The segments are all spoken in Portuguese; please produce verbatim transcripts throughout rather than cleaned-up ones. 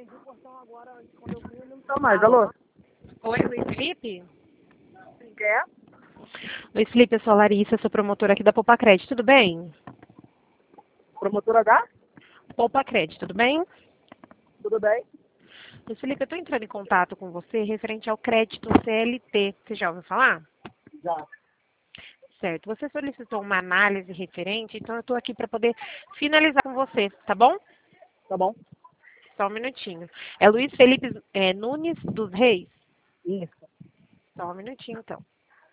atendi o portão agora, quando eu fui, não tá mais. Alô? Oi, Luiz Felipe? Quem quer? Luiz Felipe, eu sou a Larissa, sou promotora aqui da Poupa Crédito, tudo bem? Promotora da? Poupa Crédito, tudo bem? Tudo bem? Luiz Felipe, eu estou entrando em contato com você referente ao crédito C L T. Você já ouviu falar? Já. Certo. Você solicitou uma análise referente, então eu estou aqui para poder finalizar com você, tá bom? Tá bom? Só um minutinho. É Luiz Felipe é, Nunes dos Reis? Isso. Só um minutinho, então.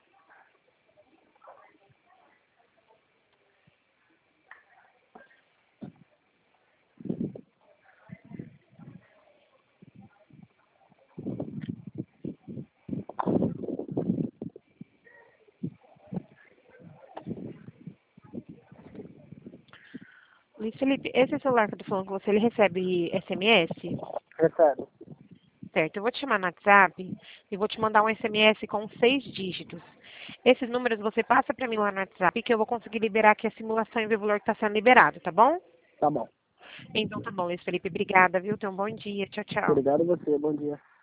Luiz Felipe, esse celular que eu tô falando com você, ele recebe S M S? Recebe. Certo, eu vou te chamar no WhatsApp e vou te mandar um S M S com seis dígitos. Esses números você passa para mim lá no WhatsApp que eu vou conseguir liberar aqui a simulação e ver o valor que está sendo liberado, tá bom? Tá bom. Então tá bom, Luiz Felipe, obrigada, viu? Tenha um bom dia. Tchau, tchau. Obrigado a você. Bom dia.